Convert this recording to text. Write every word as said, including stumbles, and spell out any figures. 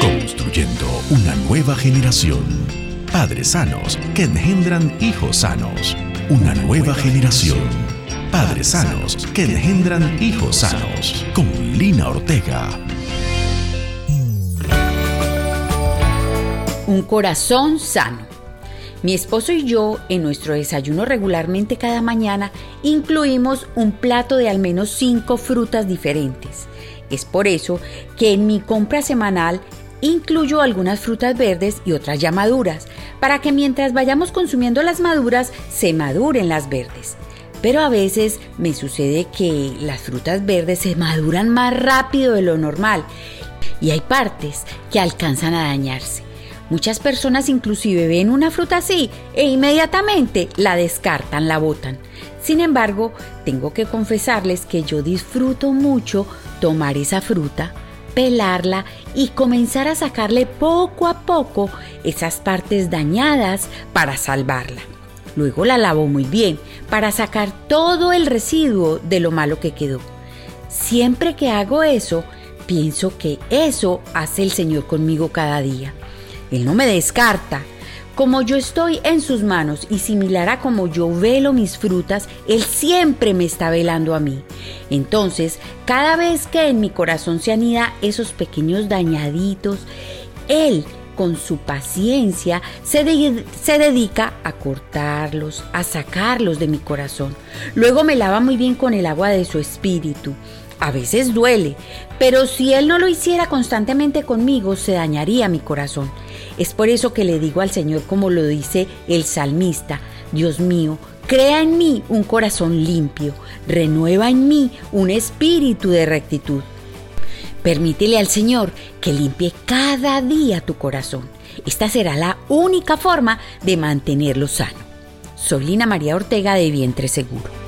Construyendo una nueva generación. Padres sanos que engendran hijos sanos. Una nueva generación. Padres sanos que engendran hijos sanos. Con Lina Ortega. Un corazón sano. Mi esposo y yo, en nuestro desayuno regularmente cada mañana, incluimos un plato de al menos cinco frutas diferentes. Es por eso que en mi compra semanal incluyo algunas frutas verdes y otras ya maduras, para que mientras vayamos consumiendo las maduras, se maduren las verdes. Pero a veces me sucede que las frutas verdes se maduran más rápido de lo normal y hay partes que alcanzan a dañarse. Muchas personas inclusive ven una fruta así e inmediatamente la descartan, la botan. Sin embargo, tengo que confesarles que yo disfruto mucho tomar esa fruta, pelarla y comenzar a sacarle poco a poco esas partes dañadas para salvarla. Luego la lavo muy bien para sacar todo el residuo de lo malo que quedó. Siempre que hago eso, pienso que eso hace el Señor conmigo cada día. Él no me descarta. Como yo estoy en sus manos y similar a como yo velo mis frutas, Él siempre me está velando a mí. Entonces, cada vez que en mi corazón se anida esos pequeños dañaditos, Él, con su paciencia, se, de- se dedica a cortarlos, a sacarlos de mi corazón. Luego me lava muy bien con el agua de su espíritu. A veces duele, pero si Él no lo hiciera constantemente conmigo, se dañaría mi corazón. Es por eso que le digo al Señor, como lo dice el salmista: Dios mío, crea en mí un corazón limpio, renueva en mí un espíritu de rectitud. Permítele al Señor que limpie cada día tu corazón. Esta será la única forma de mantenerlo sano. Soy Lina María Ortega de Vientre Seguro.